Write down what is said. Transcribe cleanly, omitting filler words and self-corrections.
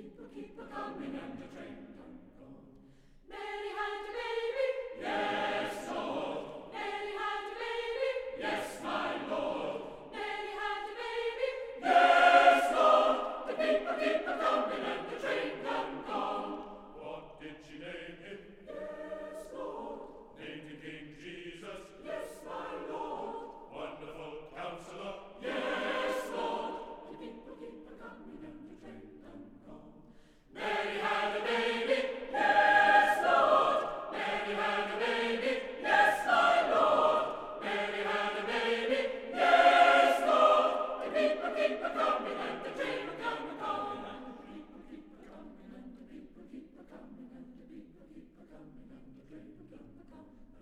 people keep a-coming and the train don't go. Mary had a baby, yes, Lord. Mary had a baby, yes, my Lord. Mary had a baby, yes, Lord. The people keep a-coming and the train don't go. What did she name him? Yes, Lord. Named him King Jesus. Yes, my Lord. Wonderful Counselor. Yes, Lord. The people keep a-coming and the train don't go. Mary had a baby, yes, Lord. Mary had a baby, yes, my Lord. Mary had a baby, yes, Lord. The people keep a-coming and the train a-coming and the people keep a-coming and the people keep a-coming and the people keep a-coming and the train a-coming.